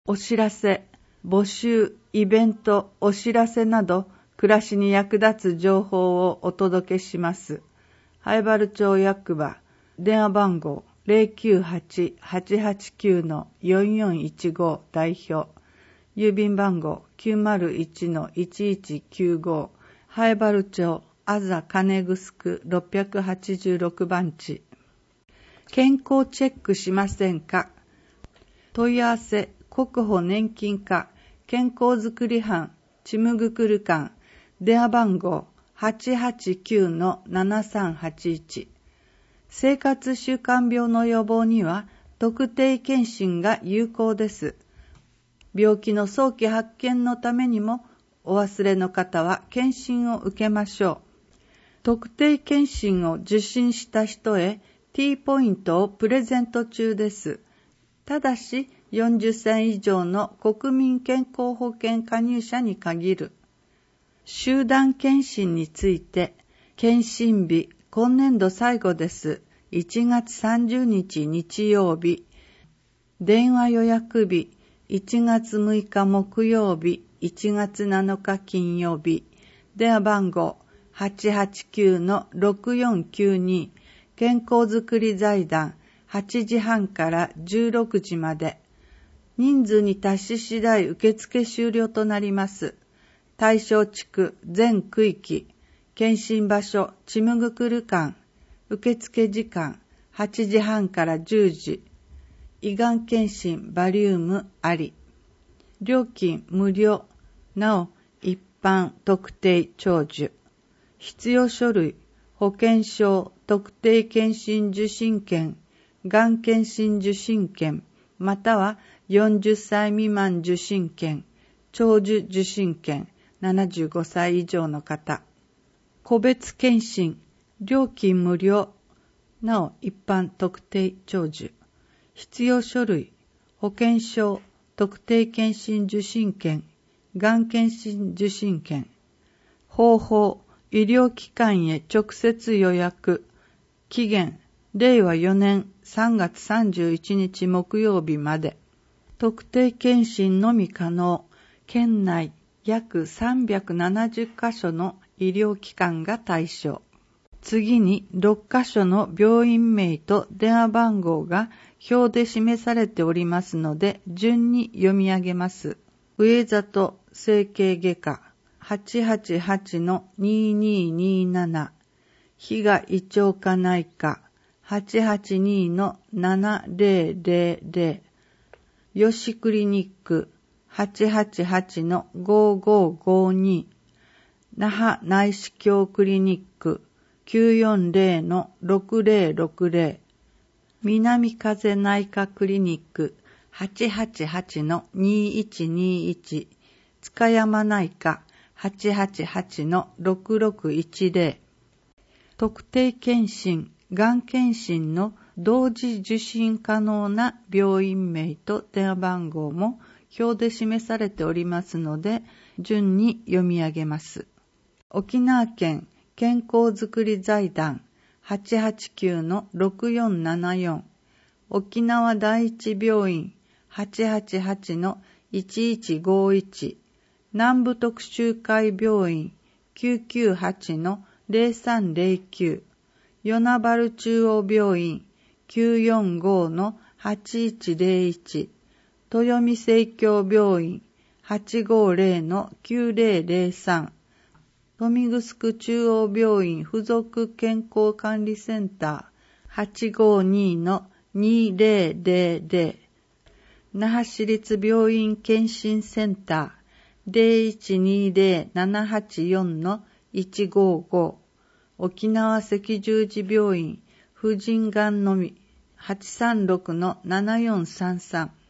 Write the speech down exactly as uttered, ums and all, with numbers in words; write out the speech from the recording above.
お知らせ、募集、イベント、お知らせなど、暮らしに役立つ情報をお届けします。南風原町役場、電話番号 ゼロきゅうはち はちはちきゅう よんよんいちご 代表、郵便番号 きゅうまるいち いちいちきゅうご、南風原町、あざ金城ろっぴゃくはちじゅうろくばんち。健康チェックしませんか？問い合わせ、国保年金課、健康づくり班、ちむぐくる館、電話番号 はちはちきゅう ななさんはちいち。生活習慣病の予防には特定健診が有効です。病気の早期発見のためにもお忘れの方は健診を受けましょう。特定健診を受診した人へ T ポイントをプレゼント中です。ただしよんじゅっさい以上の国民健康保険加入者に限る。集団健診について、健診日、今年度最後です。いちがつさんじゅうにち日曜日。電話予約日、いちがつむいか木曜日、いちがつなのか金曜日。電話番号 はちはちきゅう ろくよんきゅうに、健康づくり財団はちじはんからじゅうろくじまで。人数に達し次第受付終了となります。対象地区全区域、検診場所ちむぐくる館、受付時間はちじはんからじゅうじ、胃がん検診バリウムあり。料金無料、なお一般特定長寿。必要書類、保険証、特定健診受診券、がん検診受診券、またはよんじゅっさい未満受診券、長寿受診券、ななじゅうごさい以上の方。個別検診、料金無料、なお一般特定長寿。必要書類、保険証、特定健診受診券、がん検診受診券。方法、医療機関へ直接予約。期限、れいわよねんさんがつさんじゅういちにち木曜日まで。特定健診のみ可能。県内約さんびゃくななじゅっかしょの医療機関が対象。次にろっかしょの病院名と電話番号が表で示されておりますので、順に読み上げます。上里整形外科 はちはちはち ににになな、比嘉胃腸科内科 はちはちに ななぜろぜろぜろ、よしクリニック はちはちはち ごごごに、那覇内視鏡クリニック きゅうよんぜろ ろくぜろろくぜろ、南風内科クリニック はちはちはち にいちにいち、塚山内科 はちはちはち ろくろくいちぜろ。特定健診、がん検診の同時受診可能な病院名と電話番号も表で示されておりますので、順に読み上げます。沖縄県健康づくり財団 はちはちきゅう ろくよんななよん、沖縄第一病院 はちはちはち いちいちごいち、南部特集会病院 きゅうきゅうはち ぜろさんぜろきゅう、与那原中央病院 きゅうよんご はちいちぜろいち、豊見生協病院 はちごぜろ きゅうぜろぜろさん、豊見城中央病院附属健康管理センター はちごに にぜろぜろぜろ、那覇市立病院検診センター ぜろいちにぜろ ななはちよん いちごご、沖縄赤十字病院婦人がんのみ はちさんろく ななよんさんさん、